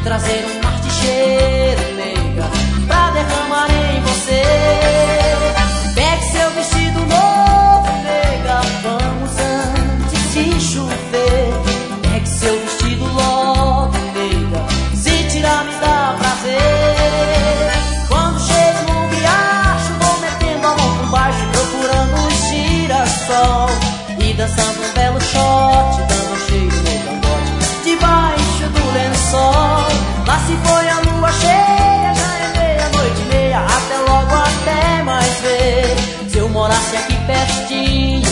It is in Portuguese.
trazer um mar de cheiro, nega, pra derramar em você. Pegue seu vestido novo, nega, vamos antes de chover. Pegue seu vestido logo, nega, se tirar me dá prazer. Quando chego no riacho, vou metendo a mão por baixo, procurando um girassol e dançando um belo shot, dando um cheiro no cangote, debaixo do lençol. Lá se foi a lua cheia, já é meia-noite e meia. Até logo, até mais ver. Se eu morasse aqui pertinho,